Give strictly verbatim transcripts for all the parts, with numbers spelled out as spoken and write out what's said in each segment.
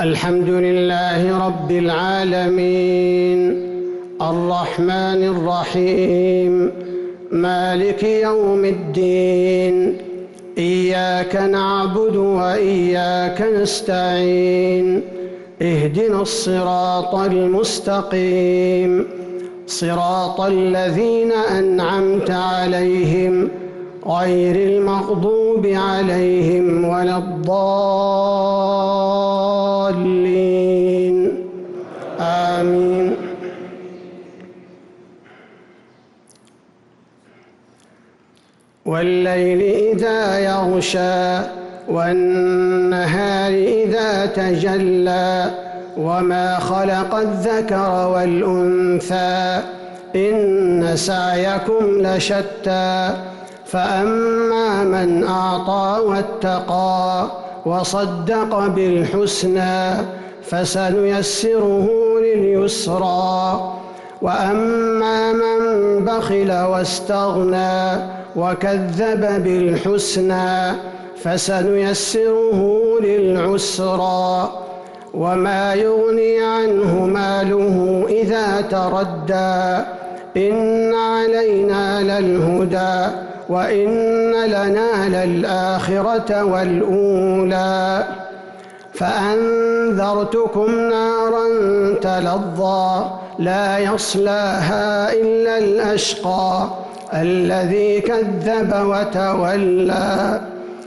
الحمد لله رب العالمين الرحمن الرحيم مالك يوم الدين إياك نعبد وإياك نستعين اهدنا الصراط المستقيم صراط الذين أنعمت عليهم غير المغضوب عليهم ولا الضالين آمين. والليل إذا يغشى والنهار إذا تجلى وما خلق الذكر والأنثى إن سعيكم لشتى فأما من أعطى واتقى وصدق بالحسنى فسنيسره لليسرى وأما من بخل واستغنى وكذب بالحسنى فسنيسره للعسرى وما يغني عنه ماله إذا تردى إن علينا للهدى وإن لنا للآخرة والأولى فأنذرتكم نارا تلظى لا يصلاها إلا الأشقى الذي كذب وتولى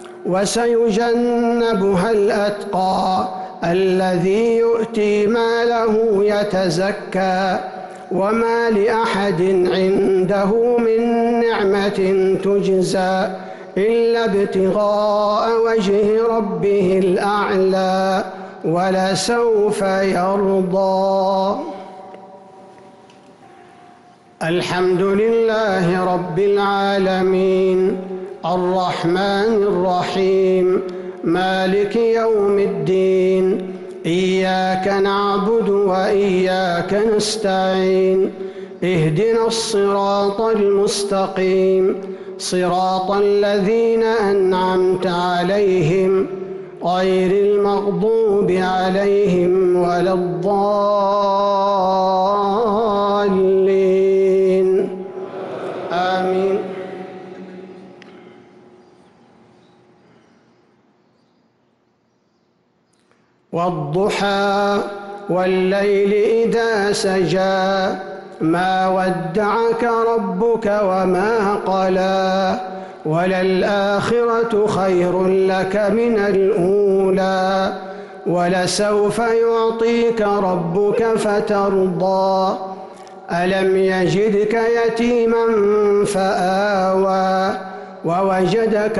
وسيجنبها الأتقى الذي يؤتي ماله يتزكى وما لأحد عنده من نعمة تجزى إلا ابتغاء وجه ربه الأعلى ولسوف يرضى. الحمد لله رب العالمين الرحمن الرحيم مالك يوم الدين إياك نعبد وإياك نستعين اهدنا الصراط المستقيم صراط الذين أنعمت عليهم غير المغضوب عليهم ولا الضالين آمين. والضحى والليل إذا سجى ما ودعك ربك وما قلى وللآخرة خير لك من الأولى ولسوف يعطيك ربك فترضى ألم يجدك يتيما فآوى ووجدك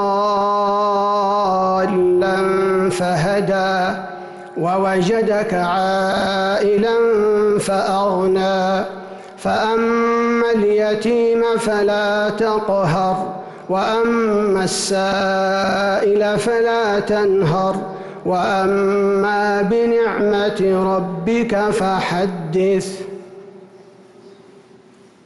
ضالا فهدى ووجدك عائلا فأغنى فأما اليتيم فلا تقهر وأما السائل فلا تنهر وأما بنعمة ربك فحدث.